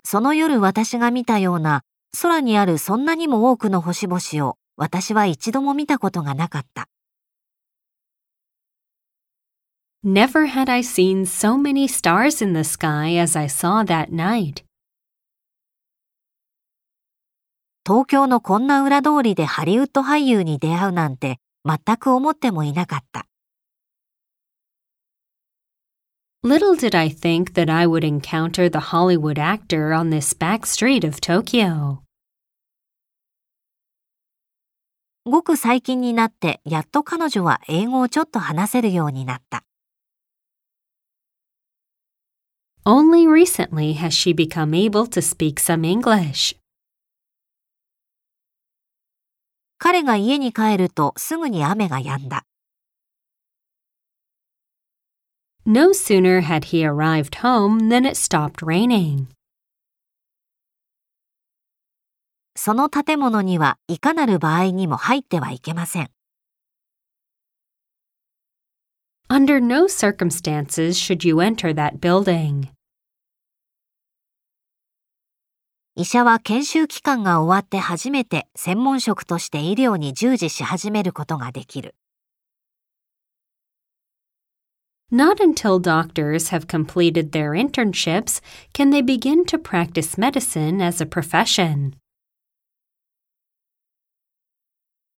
その夜私が見たような空にあるそんなにも多くの星々を私は一度も見たことがなかった。 Never had I seen so many stars in the sky as I saw that night. 東京のこんな裏通りでハリウッド俳優に出会うなんて全く思ってもいなかった。 Little did I think that I would encounter the Hollywood actor on this back street of Tokyo. ごく最近になってやっと彼女は英語をちょっと話せるようになった。 Only recently has she become able to speak some English. 彼が家に帰るとすぐに雨が止んだ。 No sooner had he arrived home than it stopped raining. その建物にはいかなる場合にも入ってはいけません。 Under no circumstances should you enter that building. 医者は研修期間が終わって初めて専門職として医療に従事し始めることができる。 Not until doctors have completed their internships can they begin to practice medicine as a profession.